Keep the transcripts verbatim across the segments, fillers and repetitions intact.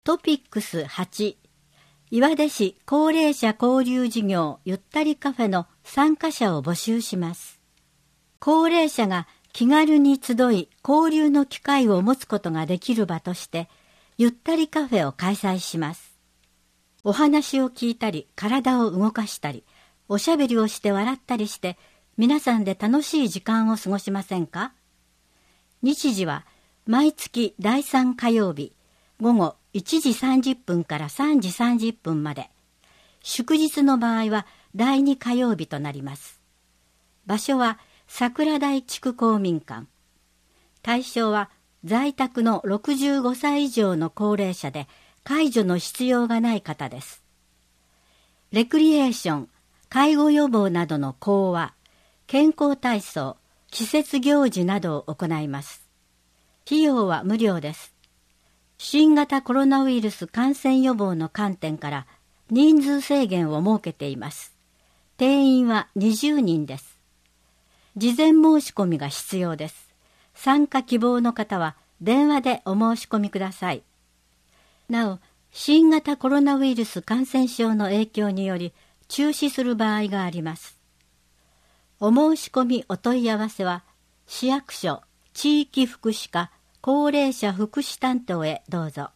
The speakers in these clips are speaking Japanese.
トピックスはち、岩出市高齢者交流事業ゆったりカフェの参加者を募集します。高齢者が気軽に集い交流の機会を持つことができる場としてゆったりカフェを開催します。お話を聞いたり体を動かしたりおしゃべりをして笑ったりして皆さんで楽しい時間を過ごしませんか？日時は毎月だいさん火曜日午後いちじさんじゅっぷんからさんじさんじゅっぷんまで。祝日の場合はだいに火曜日となります。場所は桜台地区公民館。対象は在宅のろくじゅうごさい以上の高齢者で介助の必要がない方です。レクリエーション、介護予防などの講話、健康体操、季節行事などを行います。費用は無料です。新型コロナウイルス感染予防の観点から人数制限を設けています。定員はにじゅうにんです。事前申し込みが必要です。参加希望の方は電話でお申し込みください。なお、新型コロナウイルス感染症の影響により中止する場合があります。お申し込みお問い合わせは市役所地域福祉課高齢者福祉担当へどうぞ。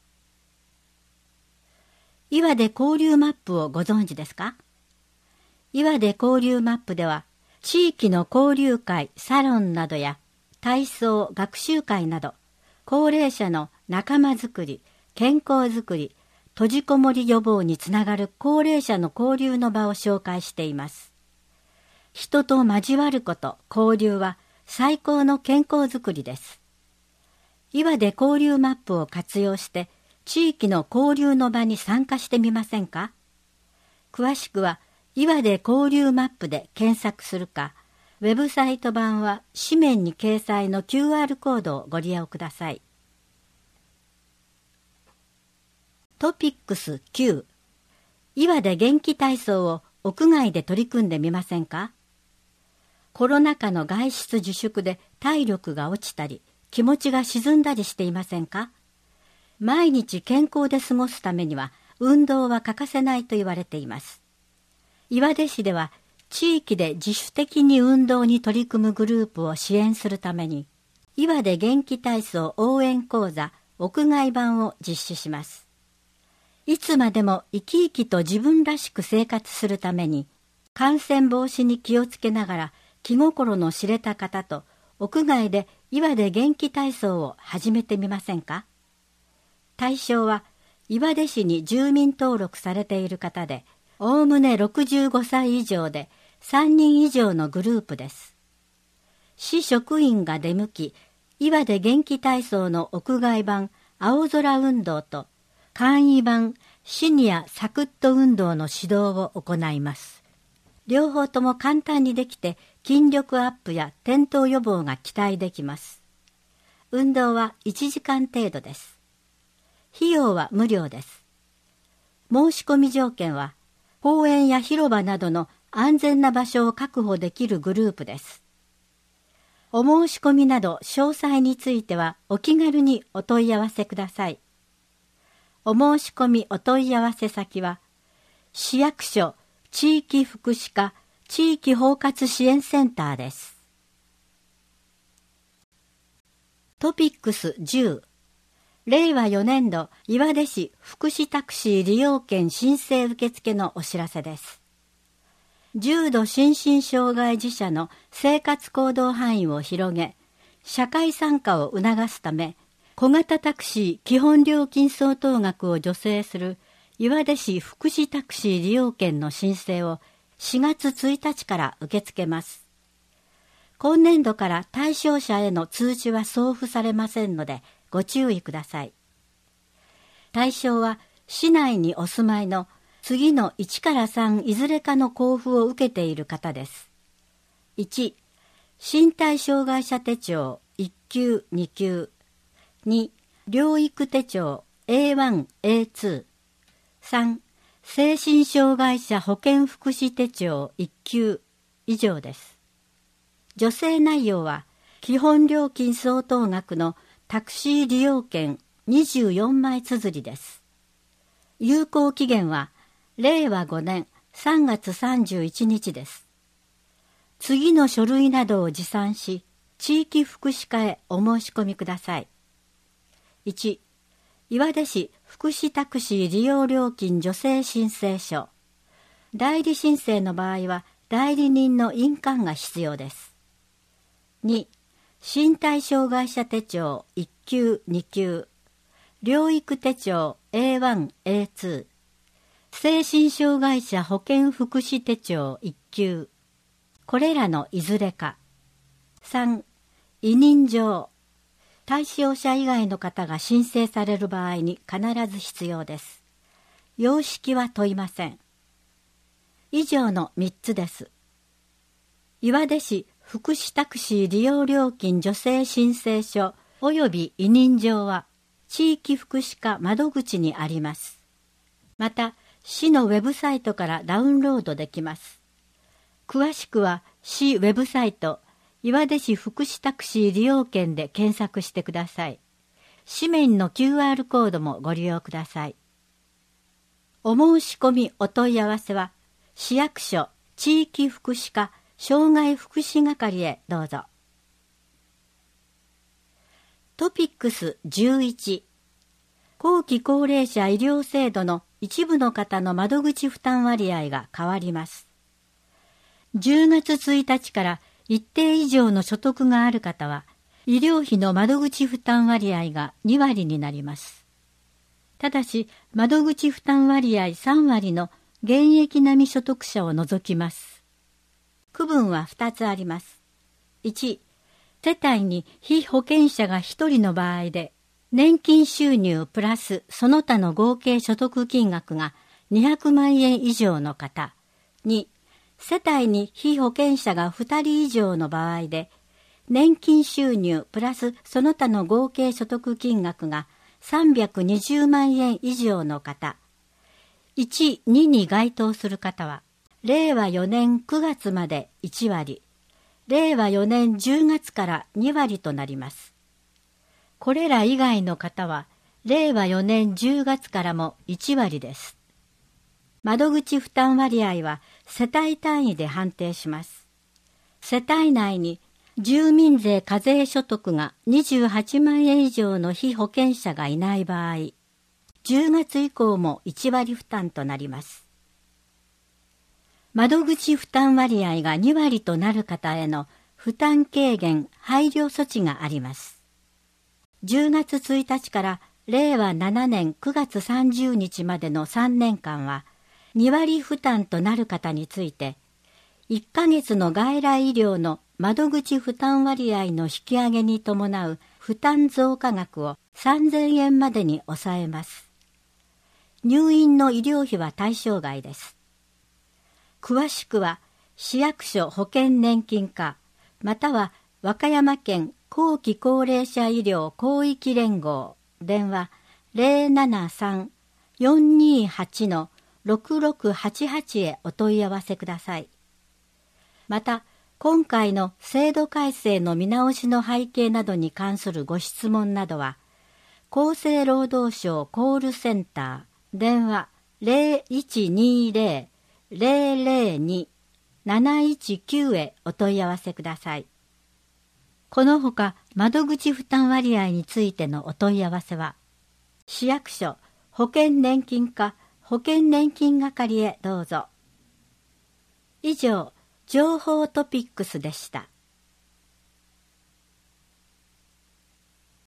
岩出交流マップをご存知ですか？岩出交流マップでは地域の交流会、サロンなどや体操、学習会など高齢者の仲間づくり、健康づくり、閉じこもり予防につながる高齢者の交流の場を紹介しています。人と交わること、交流は最高の健康づくりです。岩出交流マップを活用して地域の交流の場に参加してみませんか？詳しくは岩出交流マップで検索するか、ウェブサイト版は紙面に掲載の キューアール コードをご利用ください。トピックスきゅう、岩出元気体操を屋外で取り組んでみませんか？コロナ禍の外出自粛で体力が落ちたり、気持ちが沈んだりしていませんか？毎日健康で過ごすためには運動は欠かせないと言われています。岩出市では地域で自主的に運動に取り組むグループを支援するために岩出元気体操応援講座屋外版を実施します。いつまでも生き生きと自分らしく生活するために感染防止に気をつけながら気心の知れた方と屋外で岩出元気体操を始めてみませんか？対象は岩出市に住民登録されている方で、おおむねろくじゅうごさい以上でさんにん以上のグループです。市職員が出向き、岩出元気体操の屋外版青空運動と簡易版シニアサクッと運動の指導を行います。両方とも簡単にできて筋力アップや転倒予防が期待できます。運動はいちじかん程度です。費用は無料です。申し込み条件は公園や広場などの安全な場所を確保できるグループです。お申し込みなど詳細についてはお気軽にお問い合わせください。お申し込みお問い合わせ先は市役所地域福祉課地域包括支援センターです。トピックスじゅう、れいわよねんど岩出市福祉タクシー利用券申請受付のお知らせです。重度心身障害児者の生活行動範囲を広げ、社会参加を促すため、小型タクシー基本料金相当額を助成する岩出市福祉タクシー利用券の申請をしがつついたちから受け付けます。今年度から対象者への通知は送付されませんのでご注意ください。対象は市内にお住まいの次のいちからさんいずれかの交付を受けている方です。いち、身体障害者手帳いっきゅう、にきゅう。に、療育手帳 エーワン、エーツー。さん、精神障害者保健福祉手帳いっきゅう以上です。助成内容は基本料金相当額のタクシー利用券にじゅうよんまい綴りです。 有効期限はれいわごねんさんがつさんじゅういちにちです。次の書類などを持参し、地域福祉課へお申し込みください。いち、岩出市福祉タクシー利用料金助成申請書。代理申請の場合は代理人の印鑑が必要です。に、身体障害者手帳いっきゅうにきゅう、療育手帳 エーワンエーツー、精神障害者保健福祉手帳いっきゅう、これらのいずれか。さん、委任状。対象者以外の方が申請される場合に必ず必要です。様式は問いません。以上のみっつです。岩出市福祉タクシー利用料金助成申請書及び委任状は地域福祉課窓口にあります。また、市のウェブサイトからダウンロードできます。詳しくは市ウェブサイト岩出市福祉タクシー利用券で検索してください。紙面の キューアール コードもご利用ください。お申し込みお問い合わせは市役所地域福祉課障害福祉係へどうぞ。トピックスじゅういち、後期高齢者医療制度の一部の方の窓口負担割合が変わります。じゅうがつついたちから一定以上の所得がある方は、医療費の窓口負担割合がにわりになります。ただし、窓口負担割合さんわりの現役並み所得者を除きます。区分はふたつあります。いち、世帯に被保険者がひとりの場合で、年金収入プラスその他の合計所得金額がにひゃくまんえん以上の方。に、世帯に被保険者がふたり以上の場合で、年金収入プラスその他の合計所得金額がさんびゃくにじゅうまんえん以上の方。いち、にに該当する方は、れいわよねんくがつまでいちわり、れいわよねんじゅうがつからにわりとなります。これら以外の方は、れいわよねんじゅうがつからもいちわりです。窓口負担割合は世帯単位で判定します。世帯内に住民税課税所得がにじゅうはちまんえん以上の被保険者がいない場合、じゅうがつ以降もいちわり負担となります。窓口負担割合がにわりとなる方への負担軽減配慮措置があります。じゅうがつついたちかられいわななねんくがつさんじゅうにちまでのさんねんかんは、にわり負担となる方について、いっかげつの外来医療の窓口負担割合の引き上げに伴う負担増加額をさんぜんえんまでに抑えます。入院の医療費は対象外です。詳しくは市役所保健年金課または和歌山県後期高齢者医療広域連合電話 ゼロななさん よんにはち ろくろくはちはち へお問い合わせください。また今回の制度改正の見直しの背景などに関するご質問などは厚生労働省コールセンター電話 ゼロいちにゼロ ゼロゼロに なないちきゅう へお問い合わせください。このほか窓口負担割合についてのお問い合わせは市役所保険年金課保険年金係へどうぞ。以上、情報トピックスでした。